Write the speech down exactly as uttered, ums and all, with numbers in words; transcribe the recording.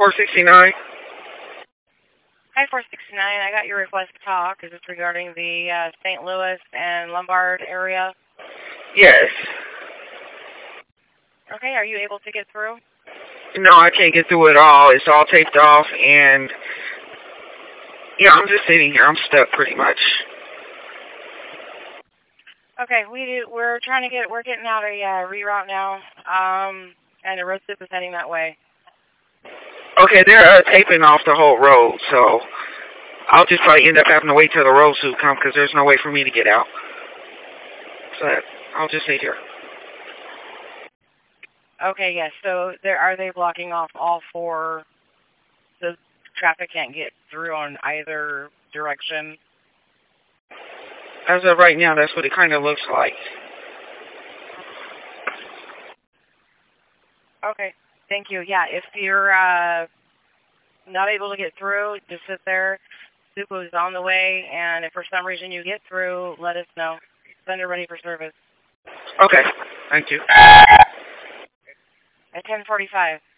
four sixty-nine. Hi, four sixty-nine. I got your request to talk. Is this regarding the uh, Saint Louis and Lombard area? Yes. Okay, are you able to get through? No, I can't get through it all. It's all taped off, and yeah, I'm just sitting here. I'm stuck pretty much. Okay, we do, we're trying to get, we're getting out a uh, reroute now, um, and the road soup is heading that way. Okay, they're uh, taping off the whole road, so I'll just probably end up having to wait till the road soup comes because there's no way for me to get out. So I'll just sit here. Okay, yes. So there are they blocking off all four, so traffic can't get through on either direction? As of right now, that's what it kind of looks like. Okay, thank you. Yeah, if you're uh, not able to get through, just sit there. Soup is on the way, and if for some reason you get through, let us know. Send it ready for service. Okay, thank you. At ten forty-five.